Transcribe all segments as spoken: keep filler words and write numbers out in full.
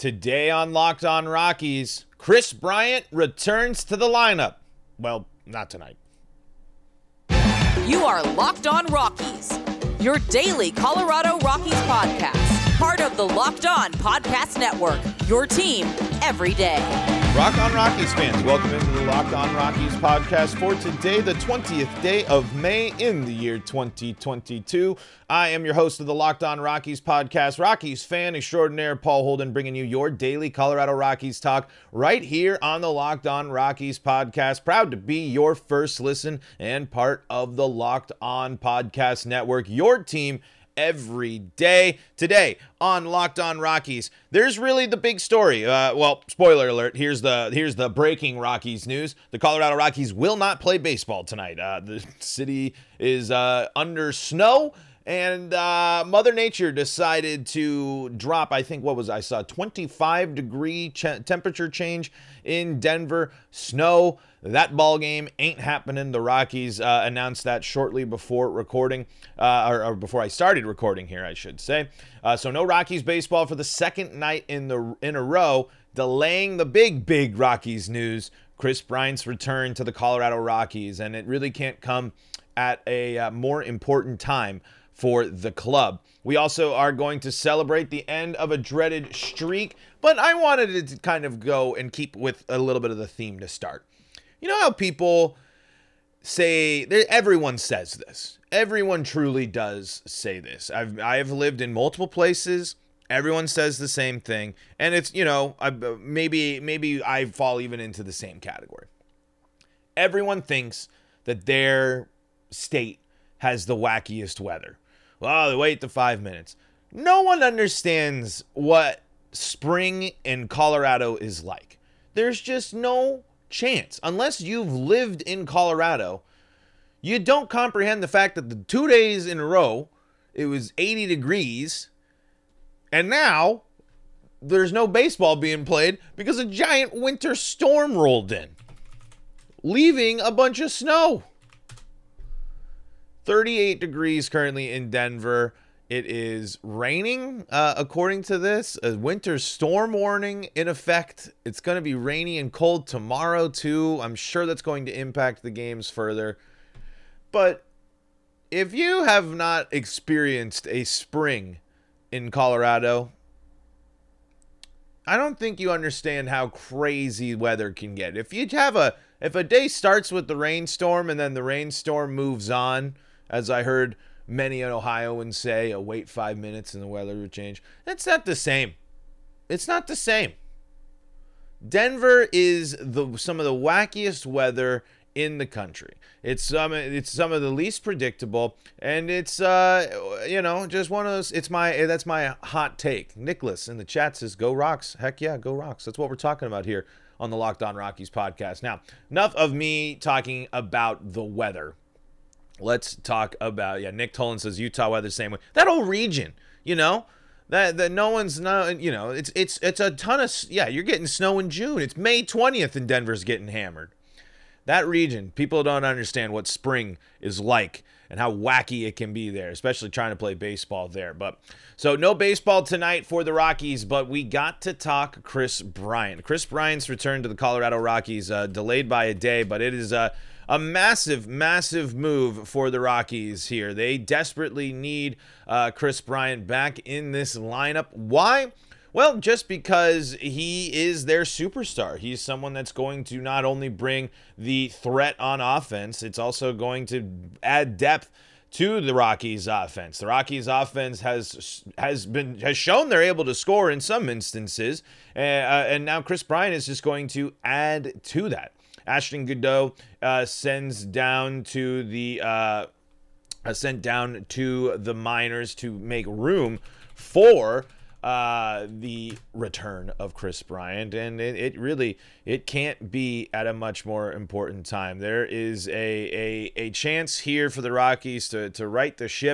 Today on Locked On Rockies, Kris Bryant returns to the lineup. Well, not tonight. You are Locked On Rockies, your daily Colorado Rockies podcast. Part of the Locked On Podcast Network, your team every day. Rock On Rockies fans, welcome into the Locked On Rockies podcast for today, the twentieth day of May in the year twenty twenty-two. I am your host of the Locked On Rockies podcast, Rockies fan extraordinaire Paul Holden, bringing you your daily Colorado Rockies talk right here on the Locked On Rockies podcast. Proud to be your first listen and part of the Locked On Podcast Network, your team every day. Today on Locked On Rockies, there's really the big story. Uh, well, spoiler alert, here's the here's the breaking Rockies news. The Colorado Rockies will not play baseball tonight. Uh, the city is uh, under snow, and uh, Mother Nature decided to drop, I think, what was I saw, twenty-five degree ch- temperature change in Denver. Snow. That ball game ain't happening. The Rockies uh, announced that shortly before recording, uh, or, or before I started recording here, I should say. Uh, so no Rockies baseball for the second night in the in a row, delaying the big, big Rockies news. Kris Bryant's return to the Colorado Rockies, and it really can't come at a uh, more important time for the club. We also are going to celebrate the end of a dreaded streak, but I wanted to kind of go and keep with a little bit of the theme to start. You know how people say, everyone says this. Everyone truly does say this. I've I've lived in multiple places. Everyone says the same thing. And it's, you know, I, maybe maybe I fall even into the same category. Everyone thinks that their state has the wackiest weather. Well, they wait the five minutes. No one understands what spring in Colorado is like. There's just no chance. Unless you've lived in Colorado, you don't comprehend the fact that the two days in a row, it was eighty degrees, and now there's no baseball being played because a giant winter storm rolled in, leaving a bunch of snow. thirty-eight degrees currently in Denver. It is raining, uh, according to this. A winter storm warning in effect. It's going to be rainy and cold tomorrow, too. I'm sure that's going to impact the games further. But if you have not experienced a spring in Colorado, I don't think you understand how crazy weather can get. If you have a, if a day starts with the rainstorm and then the rainstorm moves on, as I heard many Ohioans say, oh, wait five minutes and the weather will change. It's not the same. It's not the same. Denver is the some of the wackiest weather in the country. It's some it's some of the least predictable, and it's uh you know just one of those. It's my that's my hot take. Nicholas in the chat says, "Go Rocks!" Heck yeah, go Rocks! That's what we're talking about here on the Locked On Rockies podcast. Now, enough of me talking about the weather. Let's talk about, yeah, Nick Tolan says Utah weather same way. That whole region, you know, that that no one's, no, you know, it's it's it's a ton of, yeah, you're getting snow in June. It's May twentieth and Denver's getting hammered. That region, people don't understand what spring is like and how wacky it can be there, especially trying to play baseball there. But so no baseball tonight for the Rockies, but we got to talk Kris Bryant. Kris Bryant's return to the Colorado Rockies, uh, delayed by a day, but it is a uh, A massive, massive move for the Rockies here. They desperately need uh, Kris Bryant back in this lineup. Why? Well, just because he is their superstar. He's someone that's going to not only bring the threat on offense, it's also going to add depth to the Rockies offense. The Rockies offense has has been has shown they're able to score in some instances, uh, and now Kris Bryant is just going to add to that. Ashton Goudeau uh, sends down to the uh, uh, sent down to the minors to make room for uh, the return of Kris Bryant, and it, it really it can't be at a much more important time. There is a a, a chance here for the Rockies to to right the ship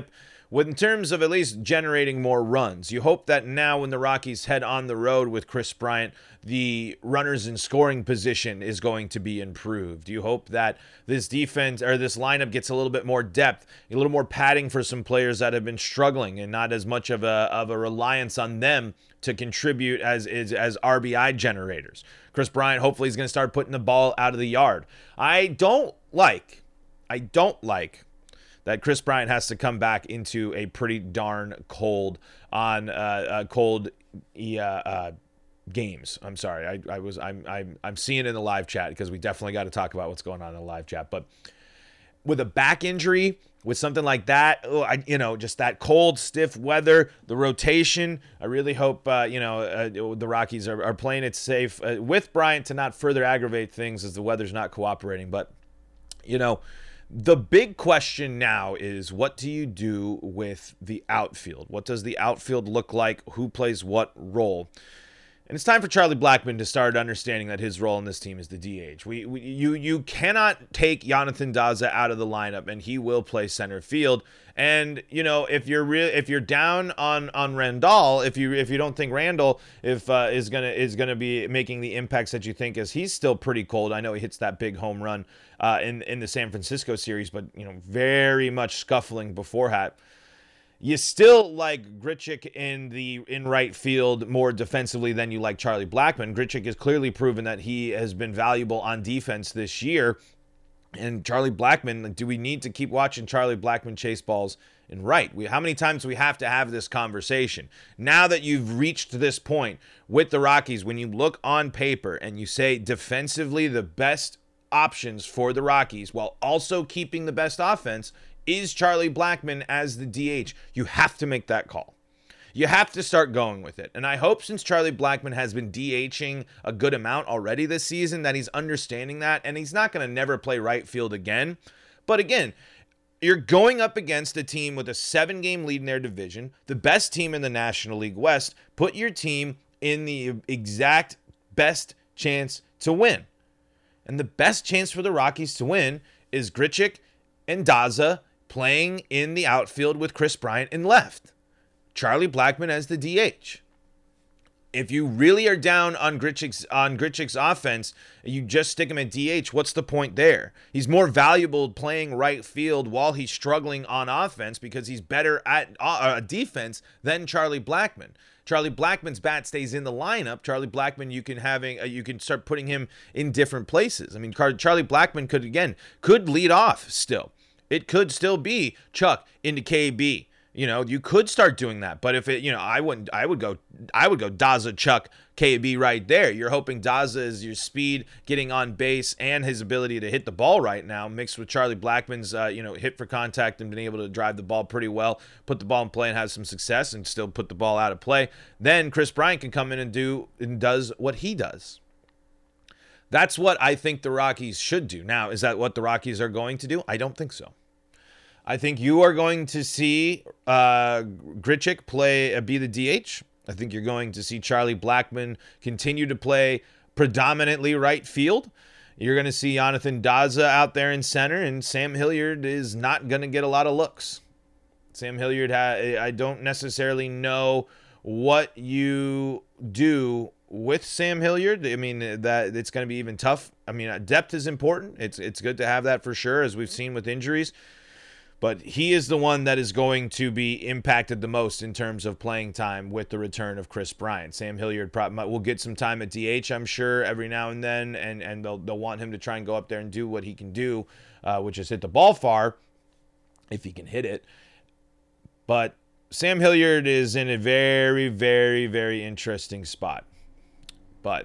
with in terms of at least generating more runs. You hope that now when the Rockies head on the road with Kris Bryant, the runners in scoring position is going to be improved. You hope that this defense or this lineup gets a little bit more depth, a little more padding for some players that have been struggling and not as much of a of a reliance on them to contribute as as, as R B I generators. Kris Bryant hopefully is going to start putting the ball out of the yard. I don't like, I don't like that Kris Bryant has to come back into a pretty darn cold on uh, uh, cold uh, uh, games. I'm sorry, I, I was I'm I'm I'm seeing it in the live chat because we definitely got to talk about what's going on in the live chat. But with a back injury, with something like that, oh, I, you know, just that cold, stiff weather, the rotation. I really hope uh, you know uh, the Rockies are, are playing it safe uh, with Bryant to not further aggravate things as the weather's not cooperating. But you know. The big question now is, what do you do with the outfield? What does the outfield look like? Who plays what role? And it's time for Charlie Blackmon to start understanding that his role in this team is the D H. We, we you you cannot take Jonathan Daza out of the lineup, and he will play center field. And you know, if you're real, if you're down on on Randall, if you if you don't think Randall if uh, is gonna is gonna be making the impacts that you think, as he's still pretty cold. I know he hits that big home run uh, in in the San Francisco series, but you know, very much scuffling before that. You still like Grichuk in the in right field more defensively than you like Charlie Blackmon. Grichuk has clearly proven that he has been valuable on defense this year. And Charlie Blackmon, do we need to keep watching Charlie Blackmon chase balls in right? We, how many times do we have to have this conversation? Now that you've reached this point with the Rockies, when you look on paper and you say defensively the best options for the Rockies while also keeping the best offense is Charlie Blackmon as the D H. You have to make that call. You have to start going with it. And I hope, since Charlie Blackmon has been DHing a good amount already this season, that he's understanding that, and he's not going to never play right field again. But again, you're going up against a team with a seven-game lead in their division, the best team in the National League West. Put your team in the exact best chance to win. And the best chance for the Rockies to win is Grichuk and Daza playing in the outfield with Kris Bryant in left. Charlie Blackmon as the D H. If you really are down on Grichuk's, on Grichuk's offense, you just stick him at D H, what's the point there? He's more valuable playing right field while he's struggling on offense because he's better at uh, defense than Charlie Blackmon. Charlie Blackmon's bat stays in the lineup. Charlie Blackmon, you can having uh, you can start putting him in different places. I mean, Charlie Blackmon could, again, could lead off still. It could still be Chuck into K B. You know, you could start doing that. But if it, you know, I wouldn't, I would go, I would go Daza, Chuck, K B right there. You're hoping Daza is your speed, getting on base, and his ability to hit the ball right now, mixed with Charlie Blackmon's, uh, you know, hit for contact and being able to drive the ball pretty well, put the ball in play and have some success and still put the ball out of play. Then Kris Bryant can come in and do and does what he does. That's what I think the Rockies should do. Now, is that what the Rockies are going to do? I don't think so. I think you are going to see uh, Grichuk play uh, be the D H. I think you're going to see Charlie Blackmon continue to play predominantly right field. You're going to see Jonathan Daza out there in center, and Sam Hilliard is not going to get a lot of looks. Sam Hilliard, ha- I don't necessarily know what you do with Sam Hilliard. I mean, that it's going to be even tough. I mean, depth is important. It's it's good to have that for sure, as we've seen with injuries. But he is the one that is going to be impacted the most in terms of playing time with the return of Kris Bryant. Sam Hilliard probably will get some time at D H, I'm sure, every now and then, and, and they'll, they'll want him to try and go up there and do what he can do, uh, which is hit the ball far, if he can hit it. But Sam Hilliard is in a very, very, very interesting spot. But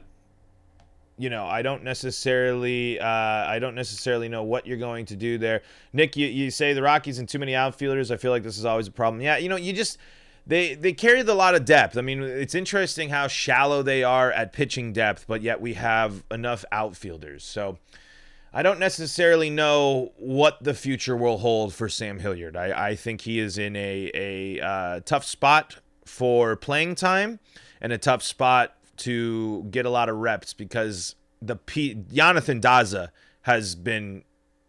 you know, I don't necessarily, uh, I don't necessarily know what you're going to do there. Nick, you, you say the Rockies and too many outfielders. I feel like this is always a problem. Yeah, you know, you just, they they carry a lot of depth. I mean, it's interesting how shallow they are at pitching depth, but yet we have enough outfielders. So I don't necessarily know what the future will hold for Sam Hilliard. I, I think he is in a, a uh, tough spot for playing time and a tough spot to get a lot of reps because the P- Jonathan Daza has been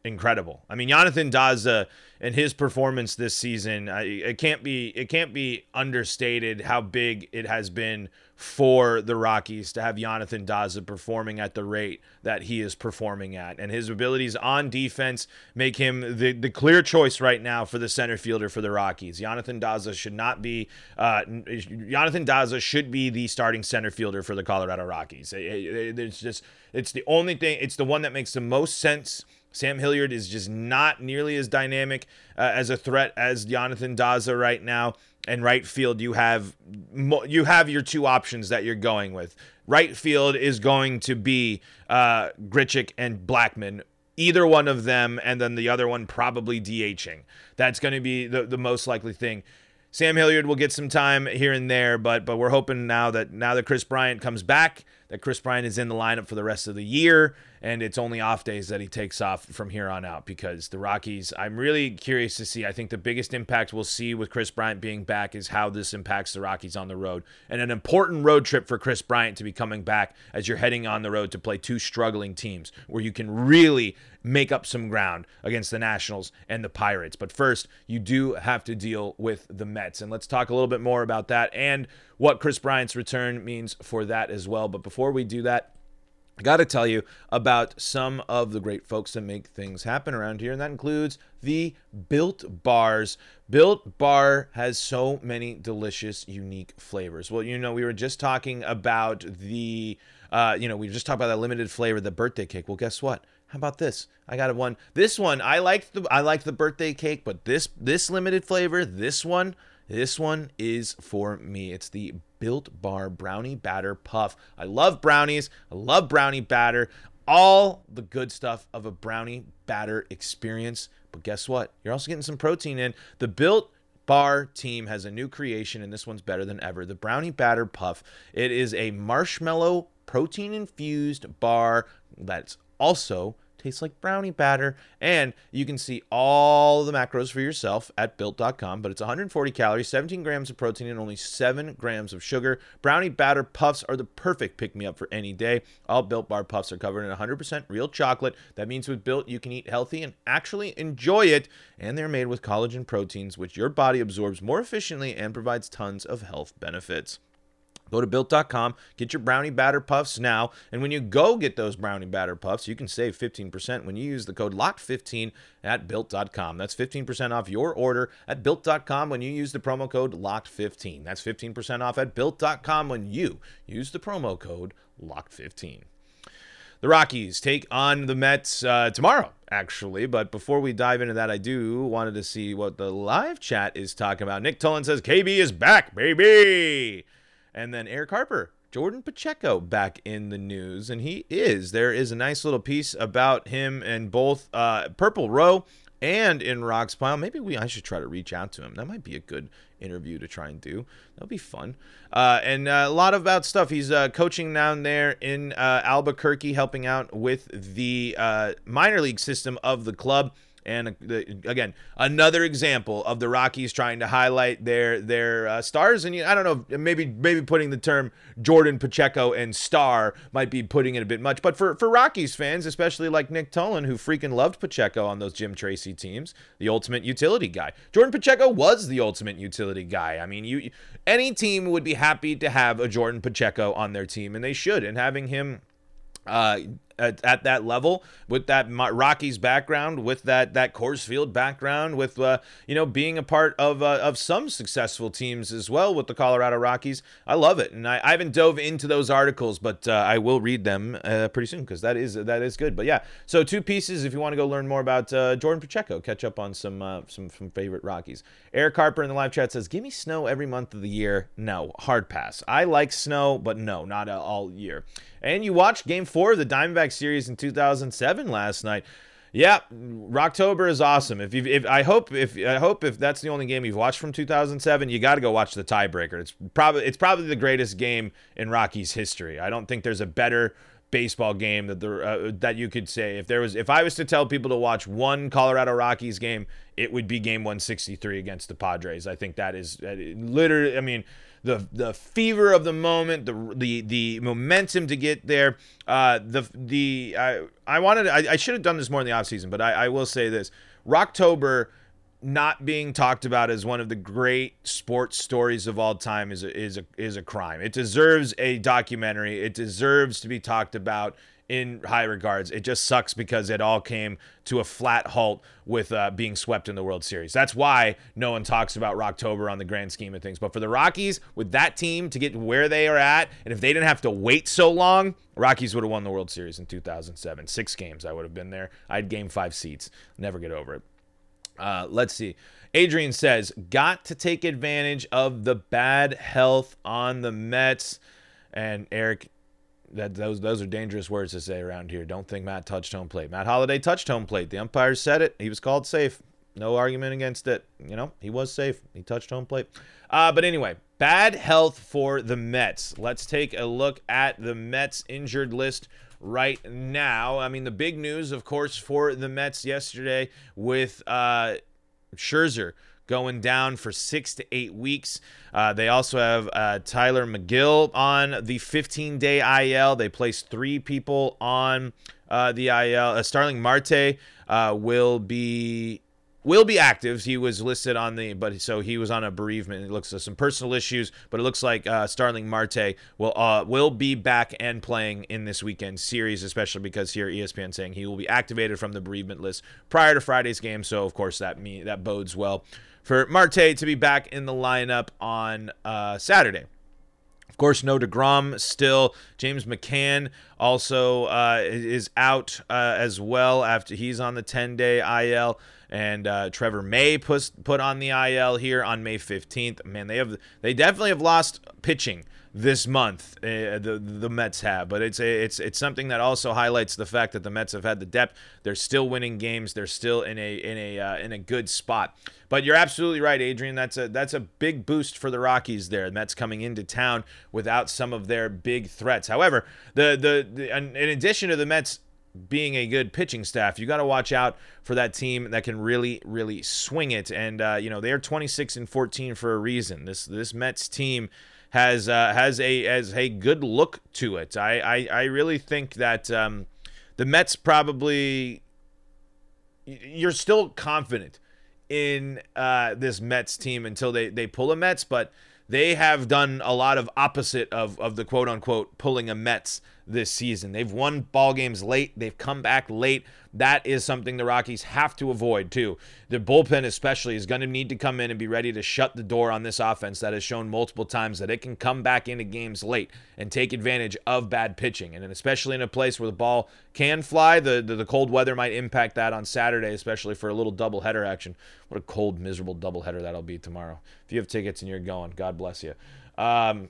incredible. I mean, Jonathan Daza and his performance this season, I, it can't be it can't be understated how big it has been for the Rockies to have Jonathan Daza performing at the rate that he is performing at. And his abilities on defense make him the, the clear choice right now for the center fielder for the Rockies. Jonathan Daza should not be uh, Jonathan Daza should be the starting center fielder for the Colorado Rockies. It, it, it's just it's the only thing, it's the one that makes the most sense. Sam Hilliard is just not nearly as dynamic uh, as a threat as Jonathan Daza right now. And right field, you have you have your two options that you're going with. Right field is going to be uh, Grichuk and Blackmon, either one of them, and then the other one probably DHing. That's going to be the, the most likely thing. Sam Hilliard will get some time here and there, but but we're hoping now that now that Kris Bryant comes back, that Kris Bryant is in the lineup for the rest of the year, and it's only off days that he takes off from here on out, because the Rockies, I'm really curious to see. I think the biggest impact we'll see with Kris Bryant being back is how this impacts the Rockies on the road. And an important road trip for Kris Bryant to be coming back as you're heading on the road to play two struggling teams where you can really make up some ground against the Nationals and the Pirates. But first, you do have to deal with the Mets. And let's talk a little bit more about that and what Kris Bryant's return means for that as well. But before we do that, I got to tell you about some of the great folks that make things happen around here, and that includes the Built Bars. Built Bar has so many delicious, unique flavors. Well, you know, we were just talking about the, uh, you know, we were just talking about that limited flavor, the birthday cake. Well, guess what? How about this? I got one. This one, I like the I like the birthday cake, but this this limited flavor, this one, this one is for me. It's the Built Bar Brownie Batter Puff. I love brownies. I love brownie batter. All the good stuff of a brownie batter experience. But guess what? You're also getting some protein in. The Built Bar team has a new creation, and this one's better than ever. The Brownie Batter Puff. It is a marshmallow protein-infused bar that's also tastes like brownie batter, and you can see all the macros for yourself at built dot com. But it's one hundred forty calories, seventeen grams of protein, and only seven grams of sugar. Brownie Batter Puffs are the perfect pick-me-up for any day. All Built Bar Puffs are covered in one hundred percent real chocolate. That means with Built, you can eat healthy and actually enjoy it. And they're made with collagen proteins, which your body absorbs more efficiently and provides tons of health benefits. Go to built dot com, get your Brownie Batter Puffs now, and when you go get those Brownie Batter Puffs, you can save fifteen percent when you use the code locked fifteen at built dot com. That's fifteen percent off your order at built dot com when you use the promo code locked fifteen. That's fifteen percent off at built dot com when you use the promo code locked fifteen. The Rockies take on the Mets uh, tomorrow, actually. But before we dive into that, I do wanted to see what the live chat is talking about. Nick Tullen says, K B is back, baby! And then Eric Harper, Jordan Pacheco back in the news, and he is. There is a nice little piece about him in both uh, Purple Row and in Rock's Pile. Maybe we I should try to reach out to him. That might be a good interview to try and do. That'll be fun. Uh, and uh, a lot about stuff. He's uh, coaching down there in uh, Albuquerque, helping out with the uh, minor league system of the club. And again, another example of the Rockies trying to highlight their their uh, stars. And you, I don't know, maybe maybe putting the term Jordan Pacheco and star might be putting it a bit much. But for, for Rockies fans, especially like Nick Tullen, who freaking loved Pacheco on those Jim Tracy teams, the ultimate utility guy. Jordan Pacheco was the ultimate utility guy. I mean, you any team would be happy to have a Jordan Pacheco on their team, and they should. And having him uh At, at that level, with that Rockies background, with that that Coors Field background, with uh, you know being a part of uh, of some successful teams as well with the Colorado Rockies, I love it, and I, I haven't dove into those articles, but uh, I will read them uh, pretty soon because that is that is good. But yeah, so two pieces if you want to go learn more about uh, Jordan Pacheco, catch up on some uh, some some favorite Rockies. Eric Harper in the live chat says, "Give me snow every month of the year." No, hard pass. I like snow, but no, not all year. And you watched Game Four of the Diamondback series in two thousand seven last night. Yeah, Rocktober is awesome. If you, if I hope, if I hope, if that's the only game you've watched from two thousand seven, you got to go watch the tiebreaker. It's probably it's probably the greatest game in Rockies history. I don't think there's a better baseball game that the uh, that you could say. If there was, if I was to tell people to watch one Colorado Rockies game, it would be Game one sixty-three against the Padres. I think that is that literally. I mean. the the fever of the moment, the the the momentum to get there. Uh, the the I I wanted I, I should have done this more in the offseason, but I, I will say this: Rocktober not being talked about as one of the great sports stories of all time is a, is a is a crime. It deserves a documentary. It deserves to be talked about in high regards. It just sucks because it all came to a flat halt with uh, being swept in the World Series. That's why no one talks about Rocktober on the grand scheme of things. But for the Rockies, with that team to get where they are at, and if they didn't have to wait so long, Rockies would have won the World Series in two thousand seven. Six games, I would have been there. I had game five seats. Never get over it. Uh, let's see. Adrian says, got to take advantage of the bad health on the Mets. And Eric, that those those are dangerous words to say around here. Don't think Matt touched home plate. Matt Holliday touched home plate. The umpires said it. He was called safe. No argument against it. You know, he was safe. He touched home plate. Uh, but anyway, bad health for the Mets. Let's take a look at the Mets injured list right now. I mean, the big news, of course, for the Mets yesterday with uh, Scherzer going down for six to eight weeks. Uh, they also have uh, Tyler McGill on the fifteen-day I L. They placed three people on uh, the I L. Uh, Starling Marte uh, will be will be active. He was listed on the, but so he was on a bereavement. It looks like some personal issues, but it looks like uh, Starling Marte will uh, will be back and playing in this weekend series, especially because here E S P N saying he will be activated from the bereavement list prior to Friday's game. So of course that me that bodes well for Marte to be back in the lineup on uh, Saturday. Of course, no DeGrom still. James McCann also uh, is out uh, as well after he's on the ten-day I L. And uh, Trevor May put put on the I L here on May fifteenth. Man, they have they definitely have lost pitching this month. Uh, the the Mets have, but it's a, it's it's something that also highlights the fact that the Mets have had the depth. They're still winning games. They're still in a in a uh, in a good spot. But you're absolutely right, Adrian. That's a that's a big boost for the Rockies there. The Mets coming into town without some of their big threats. However, the the, the in addition to the Mets being a good pitching staff, you got to watch out for that team that can really, really swing it. And uh, you know, they are twenty-six and fourteen for a reason. This this Mets team has uh, has a has a good look to it. I I, I really think that um, the Mets probably, you're still confident in uh, this Mets team until they they pull a Mets, but they have done a lot of opposite of of the quote unquote pulling a Mets this season. They've won ball games late. They've come back late. That is something the Rockies have to avoid too. The bullpen especially is going to need to come in and be ready to shut the door on this offense that has shown multiple times that it can come back into games late and take advantage of bad pitching. And especially in a place where the ball can fly, the, the, the cold weather might impact that on Saturday, especially for a little doubleheader action. What a cold, miserable doubleheader that'll be tomorrow. If you have tickets and you're going, God bless you. Um,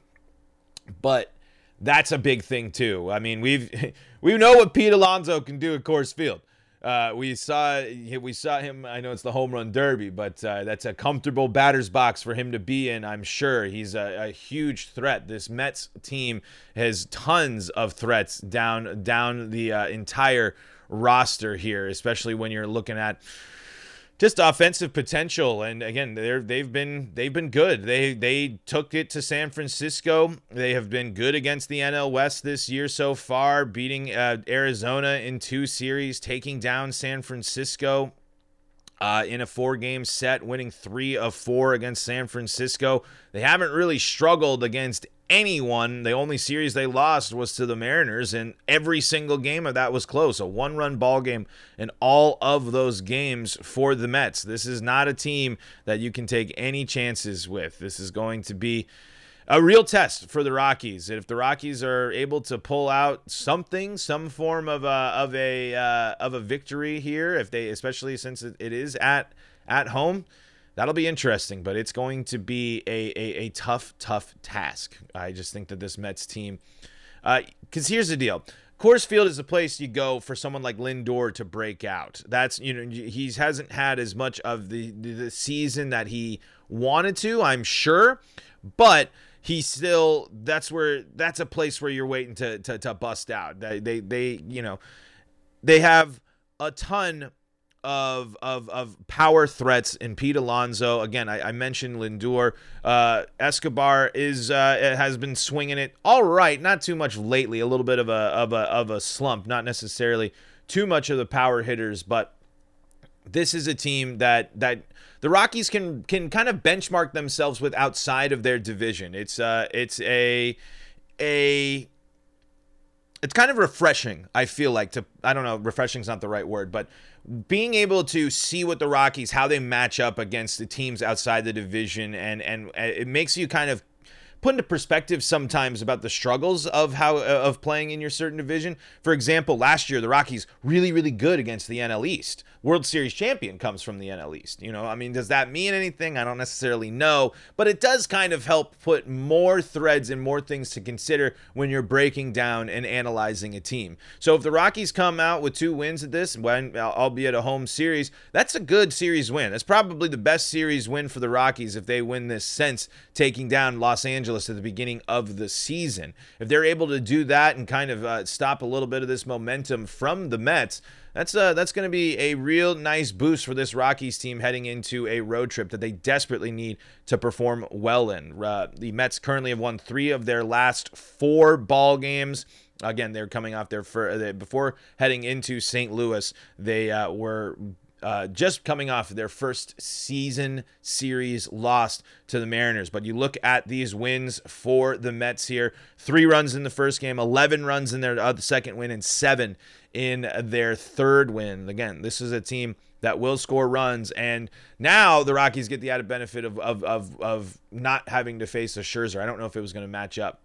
but that's a big thing too. I mean, we've we know what Pete Alonso can do at Coors Field. Uh, we saw we saw him. I know it's the home run derby, but uh, that's a comfortable batter's box for him to be in. I'm sure he's a, a huge threat. This Mets team has tons of threats down down the uh, entire roster here, especially when you're looking at just offensive potential. And again, they're they've been they've been good. They they took it to San Francisco. They have been good against the N L West this year so far, beating uh, Arizona in two series, taking down San Francisco uh, in a four-game set, winning three of four against San Francisco. They haven't really struggled against anyone. The only series they lost was to the Mariners, and every single game of that was close. A one-run ball game in all of those games for the Mets. This is not a team that you can take any chances with. This is going to be a real test for the Rockies. If the Rockies are able to pull out something, some form of a of a uh, of a victory here, if they, especially since it is at at home, that'll be interesting, but it's going to be a, a, a tough, tough task. I just think that this Mets team, because uh, here's the deal. Coors Field is a place you go for someone like Lindor to break out. That's, you know, he hasn't had as much of the, the season that he wanted to, I'm sure, but he still, that's where, that's a place where you're waiting to, to, to bust out. They, they, they, you know, they have a ton of of of power threats in Pete Alonso. Again, I, I mentioned Lindor. Uh, Escobar is uh, has been swinging it all right, not too much lately. A little bit of a of a of a slump, not necessarily too much of the power hitters, but this is a team that that the Rockies can can kind of benchmark themselves with outside of their division. It's uh it's a a it's kind of refreshing, I feel like, to I don't know, refreshing is not the right word, but being able to see what the Rockies, how they match up against the teams outside the division, and and it makes you kind of put into perspective sometimes about the struggles of how of playing in your certain division. For example, last year the Rockies really really good against the N L East. World Series champion comes from the N L East. You know, I mean, does that mean anything? I don't necessarily know, but it does kind of help put more threads and more things to consider when you're breaking down and analyzing a team. So if the Rockies come out with two wins at this, when albeit a home series, that's a good series win. That's probably the best series win for the Rockies if they win this since taking down Los Angeles at the beginning of the season. If they're able to do that and kind of uh, stop a little bit of this momentum from the Mets, That's uh, that's going to be a real nice boost for this Rockies team heading into a road trip that they desperately need to perform well in. Uh, the Mets currently have won three of their last four ball games. Again, they're coming off their first, before heading into Saint Louis, they uh, were uh, just coming off their first season series loss to the Mariners. But you look at these wins for the Mets here: three runs in the first game, eleven runs in their uh, second win, and seven in their third win. Again, this is a team that will score runs, and now the Rockies get the added benefit of of of, of not having to face a Scherzer. I don't know if it was going to match up,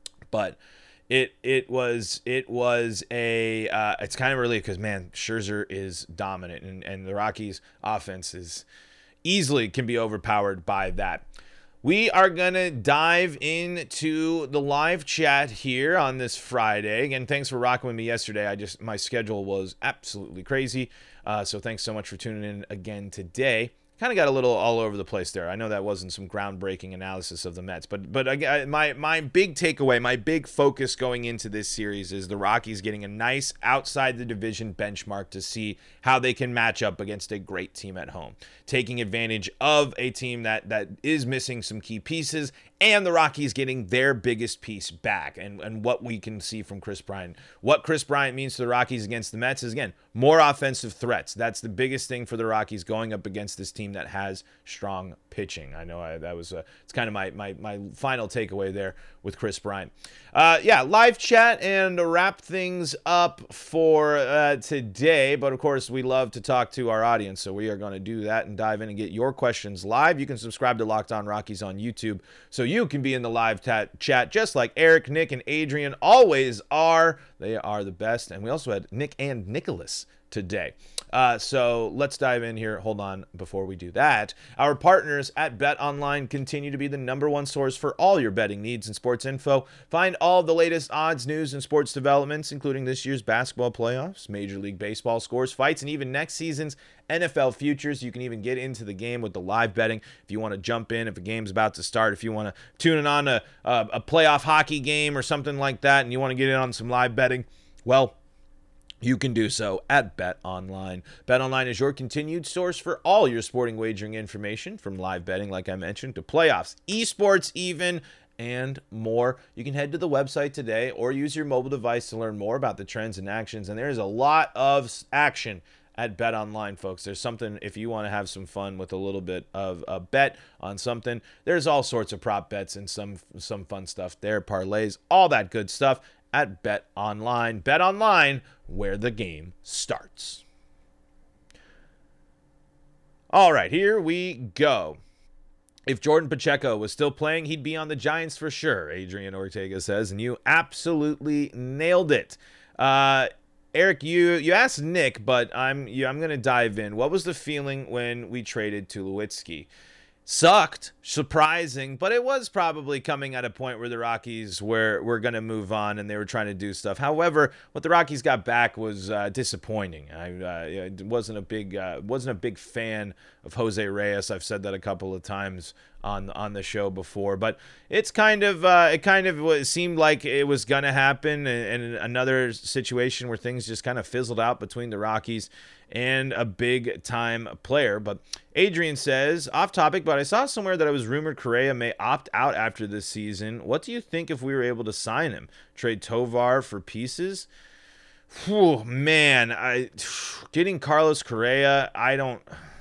but it it was it was a uh, it's kind of relief because, man, Scherzer is dominant, and, and the Rockies offense is easily can be overpowered by that. We are going to dive into the live chat here on this Friday. Again, thanks for rocking with me yesterday. I just, my schedule was absolutely crazy. Uh, so thanks so much for tuning in again today. Kind of got a little all over the place there. I know that wasn't some groundbreaking analysis of the Mets, but but I, my my big takeaway, my big focus going into this series is the Rockies getting a nice outside the division benchmark to see how they can match up against a great team at home, taking advantage of a team that that is missing some key pieces, and the Rockies getting their biggest piece back, and, and what we can see from Kris Bryant. What Kris Bryant means to the Rockies against the Mets is, again, more offensive threats. That's the biggest thing for the Rockies going up against this team that has strong pitching. I know I, that was a, it's kind of my, my my final takeaway there with Kris Bryant. Uh, yeah, live chat and wrap things up for uh, today. But of course, we love to talk to our audience, so we are going to do that and dive in and get your questions live. You can subscribe to Locked On Rockies on YouTube, so you can be in the live ta- chat just like Eric, Nick, and Adrian always are. They are the best. And we also had Nick and Nicholas today. Uh, so let's dive in here. Hold on before we do that. Our partners at BetOnline continue to be the number one source for all your betting needs and sports info. Find all the latest odds, news, and sports developments, including this year's basketball playoffs, Major League Baseball scores, fights, and even next season's N F L futures. You can even get into the game with the live betting if you want to jump in, if a game's about to start, if you want to tune in on a, a, a playoff hockey game or something like that, and you want to get in on some live betting. Well, you can do so at BetOnline. BetOnline is your continued source for all your sporting wagering information, from live betting, like I mentioned, to playoffs, esports even, and more. You can head to the website today or use your mobile device to learn more about the trends and actions. And there's a lot of action at BetOnline, folks. There's something, if you want to have some fun with a little bit of a bet on something, there's all sorts of prop bets and some some fun stuff there, parlays, all that good stuff at BetOnline. BetOnline, where the game starts. All right, here we go. If Jordan Pacheco was still playing, he'd be on the Giants for sure, Adrian Ortega says, and you absolutely nailed it. Uh, Eric, you you asked Nick, but I'm you, I'm going to dive in. What was the feeling when we traded Tulowitzki? Sucked, surprising, but it was probably coming at a point where the Rockies were, were going to move on and they were trying to do stuff. However, what the Rockies got back was uh, disappointing. I uh, wasn't a big uh, wasn't a big fan of Jose Reyes. I've said that a couple of times on on the show before, but it's kind of uh, it kind of it seemed like it was gonna happen, and, and another situation where things just kind of fizzled out between the Rockies and a big time player. But Adrian says, off topic, but I saw somewhere that it was rumored Correa may opt out after this season. What do you think if we were able to sign him? Trade Tovar for pieces? Whew, man, I getting Carlos Correa, I don't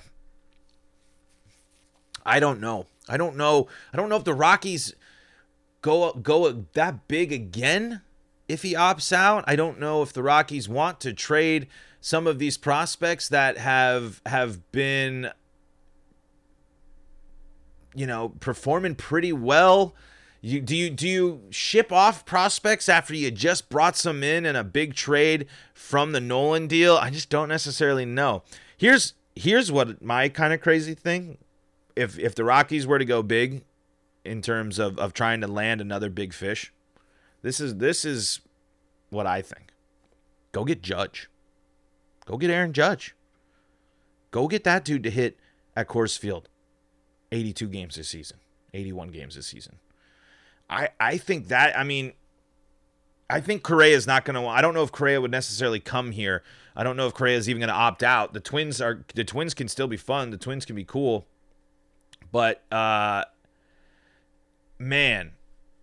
I don't know. I don't know. I don't know if the Rockies go go that big again if he opts out. I don't know if the Rockies want to trade some of these prospects that have have been, you know, performing pretty well. You, do you do you ship off prospects after you just brought some in in a big trade from the Nolan deal? I just don't necessarily know. Here's here's what my kind of crazy thing. If if the Rockies were to go big in terms of, of trying to land another big fish, this is this is what I think. Go get Judge. Go get Aaron Judge. Go get that dude to hit at Coors Field eighty-two games this season, eighty-one games this season. I, I think that, I mean, I think Correa is not going to, I don't know if Correa would necessarily come here. I don't know if Correa is even going to opt out. The Twins are, the Twins can still be fun. The Twins can be cool. But, uh, man,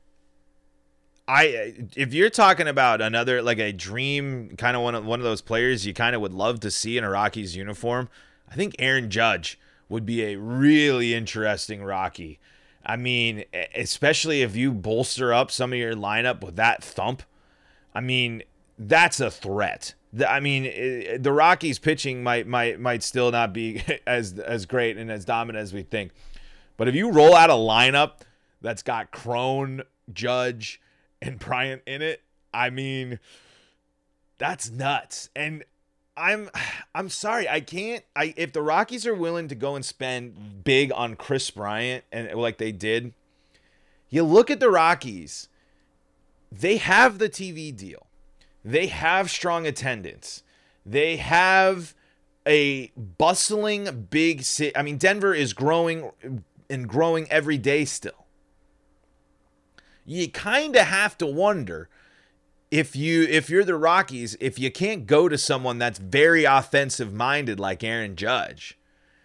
I, if you're talking about another, like a dream, kind of one of, one of those players you kind of would love to see in a Rockies uniform, I think Aaron Judge would be a really interesting Rocky. I mean, especially if you bolster up some of your lineup with that thump. I mean, that's a threat. I mean, the Rockies pitching might might might still not be as as great and as dominant as we think. But if you roll out a lineup that's got Crone, Judge, and Bryant in it, I mean, that's nuts. And I'm I'm sorry, I can't I if the Rockies are willing to go and spend big on Chris Bryant and like they did, you look at the Rockies, they have the T V deal. They have strong attendance. They have a bustling big city. I mean, Denver is growing and growing every day still. You kind of have to wonder If you if you're the Rockies, if you can't go to someone that's very offensive minded like Aaron Judge.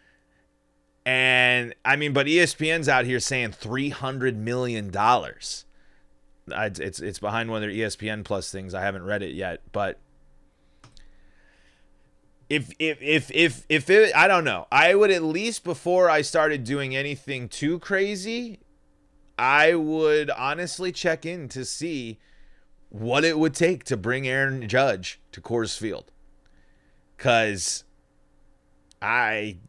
And I mean, but E S P N's out here saying three hundred million dollars. It's it's behind one of their E S P N Plus things. I haven't read it yet, but if if if if if it, I don't know. I would at least, before I started doing anything too crazy, I would honestly check in to see what it would take to bring Aaron Judge to Coors Field. Cause I,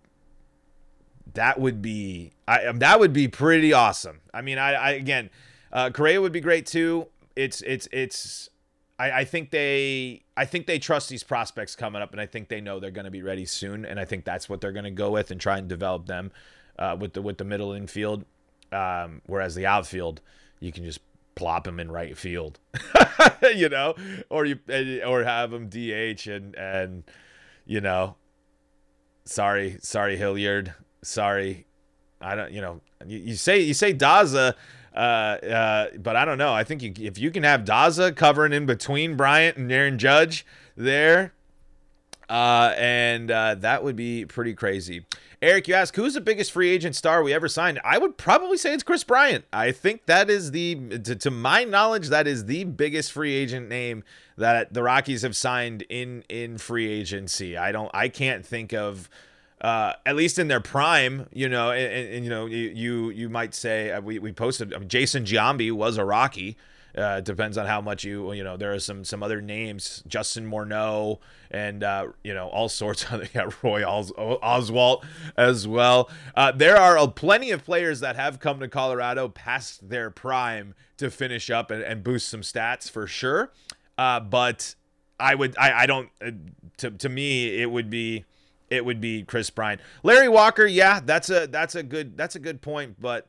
that would be, I that would be pretty awesome. I mean, I, I again, uh, Correa would be great too. It's, it's, it's, I, I think they, I think they trust these prospects coming up, and I think they know they're going to be ready soon. And I think that's what they're going to go with and try and develop them uh, with the, with the middle infield. Um, whereas the outfield, you can just plop him in right field, you know, or you or have him D H and and you know, sorry, sorry Hilliard, sorry, I don't, you know, you, you say you say Daza, uh, uh, but I don't know. I think you, if you can have Daza covering in between Bryant and Aaron Judge there, uh, and uh, that would be pretty crazy. Eric, you ask, who's the biggest free agent star we ever signed? I would probably say it's Chris Bryant. I think that is the, to, to my knowledge, that is the biggest free agent name that the Rockies have signed in, in free agency. I don't, I can't think of, uh, at least in their prime, you know, and, and you know, you, you, you might say, uh, we, we posted, I mean, Jason Giambi was a Rocky. Uh, it depends on how much you, you know, there are some, some other names, Justin Morneau and, uh, you know, all sorts of, yeah, Roy Os- Oswalt as well. Uh, there are uh, plenty of players that have come to Colorado past their prime to finish up and, and boost some stats for sure. Uh, but I would, I, I don't, uh, to, to me, it would be, it would be Chris Bryant. Larry Walker. Yeah, that's a, that's a good, that's a good point, but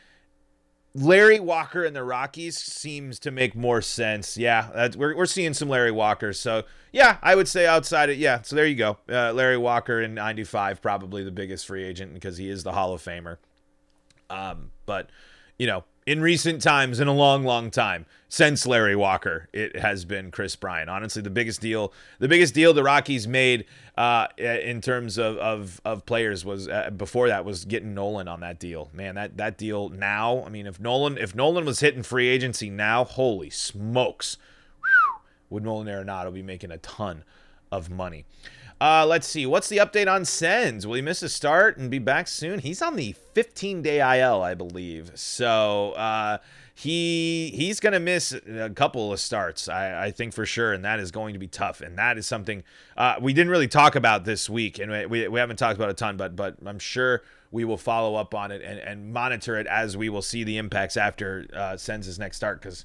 Larry Walker and the Rockies seems to make more sense. Yeah, that's, we're we're seeing some Larry Walker. So, yeah, I would say outside it. Yeah, so there you go. Uh, Larry Walker in ninety-five, probably the biggest free agent because he is the Hall of Famer. Um, but, you know, in recent times, in a long, long time, since Larry Walker, it has been Kris Bryant. Honestly, the biggest deal, the biggest deal the Rockies made uh, in terms of of, of players was uh, before that was getting Nolan on that deal. Man, that that deal now. I mean, if Nolan if Nolan was hitting free agency now, holy smokes, whew, would Nolan Arenado be making a ton of money? Uh, let's see. What's the update on Sens? Will he miss a start and be back soon? He's on the fifteen-day I L, I believe. So uh, he he's going to miss a couple of starts, I, I think for sure, and that is going to be tough. And that is something uh, we didn't really talk about this week, and we, we haven't talked about a ton, but but I'm sure we will follow up on it and, and monitor it as we will see the impacts after uh, Sens' next start, because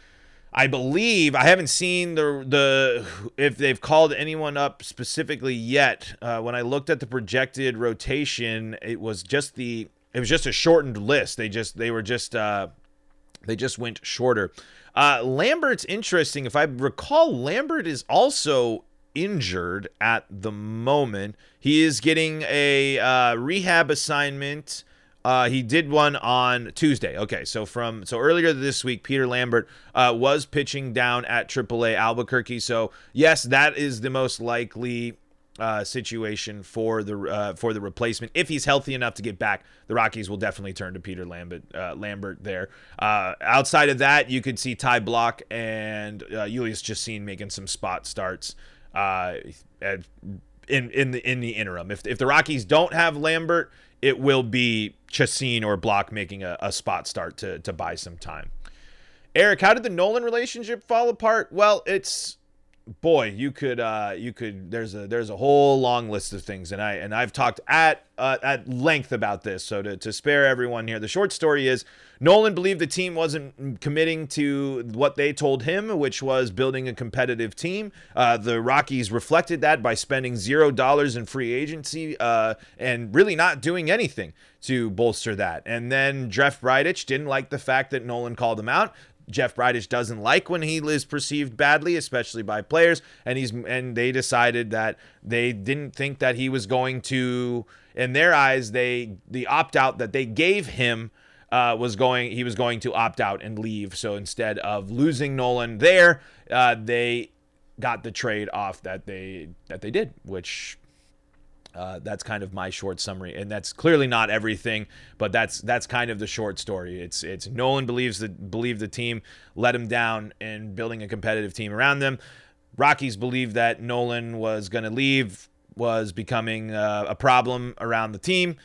I believe I haven't seen the the if they've called anyone up specifically yet. Uh, when I looked at the projected rotation, it was just the it was just a shortened list. They just they were just uh, they just went shorter. Uh, Lambert's interesting. If I recall, Lambert is also injured at the moment. He is getting a uh, rehab assignment. Uh, he did one on Tuesday. Okay, so from so earlier this week, Peter Lambert uh, was pitching down at triple A Albuquerque. So yes, that is the most likely uh, situation for the uh, for the replacement. If he's healthy enough to get back, the Rockies will definitely turn to Peter Lambert. Uh, Lambert there. Uh, outside of that, you could see Ty Block and uh, Julius Chacin making some spot starts uh, at, in in the in the interim. If if the Rockies don't have Lambert, it will be Chacin or Block making a, a spot start to, to buy some time. Eric, how did the Nolan relationship fall apart? Well, it's boy, you could uh, you could there's a there's a whole long list of things, and I and I've talked at uh, at length about this. So to to spare everyone here, the short story is Nolan believed the team wasn't committing to what they told him, which was building a competitive team. Uh, the Rockies reflected that by spending zero dollars in free agency uh, and really not doing anything to bolster that. And then Jeff Bridich didn't like the fact that Nolan called him out. Jeff Bridich doesn't like when he is perceived badly, especially by players, and he's and they decided that they didn't think that he was going to, in their eyes, they the opt-out that they gave him uh, was going he was going to opt out and leave. So instead of losing Nolan there, uh, they got the trade off that they that they did, which Uh, that's kind of my short summary, and that's clearly not everything, but that's that's kind of the short story. It's it's Nolan believes that believed the team let him down in building a competitive team around them. Rockies believe that Nolan was going to leave, was becoming uh, a problem around the team,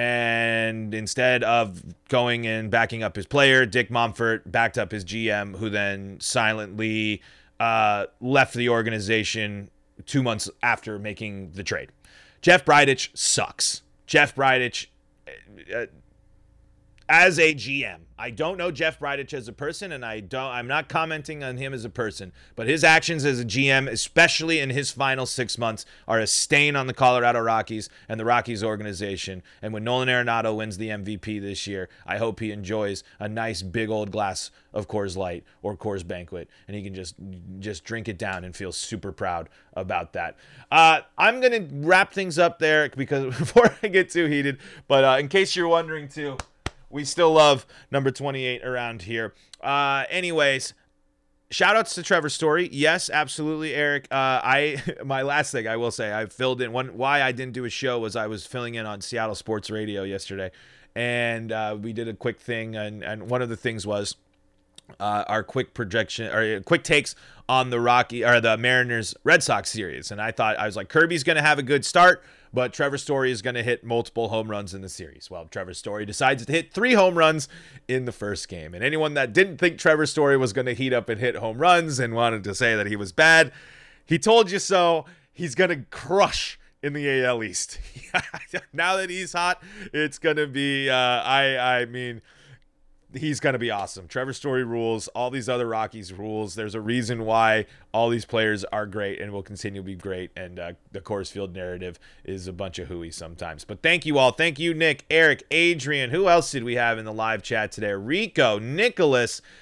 and instead of going and backing up his player, Dick Monfort backed up his G M, who then silently uh, left the organization two months after making the trade. Jeff Bridich sucks. Jeff Bridich, uh, as a G M, I don't know Jeff Bridich as a person, and I don't. I'm not commenting on him as a person, but his actions as a G M, especially in his final six months, are a stain on the Colorado Rockies and the Rockies organization. And when Nolan Arenado wins the M V P this year, I hope he enjoys a nice big old glass of Coors Light or Coors Banquet, and he can just just drink it down and feel super proud about that. Uh, I'm gonna wrap things up there because before I get too heated, but uh, in case you're wondering too, we still love number twenty-eight around here. Uh, anyways, shout outs to Trevor Story. Yes, absolutely, Eric. Uh, I my last thing I will say, I filled in one. Why I didn't do a show was I was filling in on Seattle Sports Radio yesterday, and uh, we did a quick thing, and and one of the things was uh, our quick projection or quick takes on the Rocky or the Mariners Red Sox series, and I thought I was like Kirby's going to have a good start, but Trevor Story is going to hit multiple home runs in the series. Well, Trevor Story decides to hit three home runs in the first game. And anyone that didn't think Trevor Story was going to heat up and hit home runs and wanted to say that he was bad, he told you so. He's going to crush in the A L East. Now that he's hot, it's going to be, uh, I, I mean... he's going to be awesome. Trevor Story rules. All these other Rockies rules. There's a reason why all these players are great and will continue to be great. And uh, the Coors Field narrative is a bunch of hooey sometimes. But thank you all. Thank you, Nick, Eric, Adrian. Who else did we have in the live chat today? Rico, Nicholas,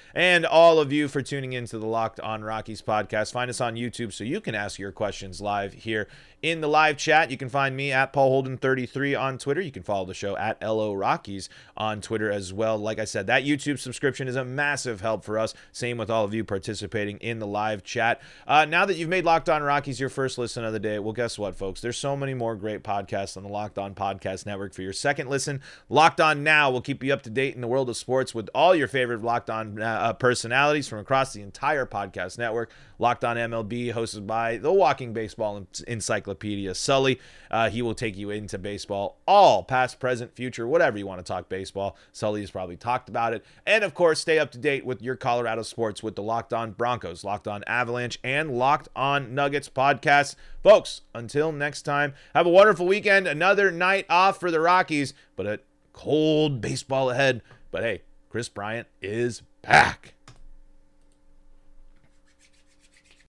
and all of you for tuning into the Locked On Rockies podcast. Find us on YouTube so you can ask your questions live here in the live chat. You can find me at Paul Holden thirty-three on Twitter. You can follow the show at L O Rockies on Twitter as well. Like I said, that YouTube subscription is a massive help for us. Same with all of you participating in the live chat. Uh, now that you've made Locked On Rockies your first listen of the day, well, guess what, folks? There's so many more great podcasts on the Locked On Podcast Network for your second listen. Locked On Now will keep you up to date in the world of sports with all your favorite Locked On uh, personalities from across the entire podcast network. Locked On M L B, hosted by the walking baseball encyclopedia, Sully. Uh, he will take you into baseball, all past, present, future, whatever you want to talk baseball. Sully has probably talked about it. And, of course, stay up to date with your Colorado sports with the Locked On Broncos, Locked On Avalanche, and Locked On Nuggets podcasts. Folks, until next time, have a wonderful weekend. Another night off for the Rockies, but a cold baseball ahead. But, hey, Chris Bryant is back.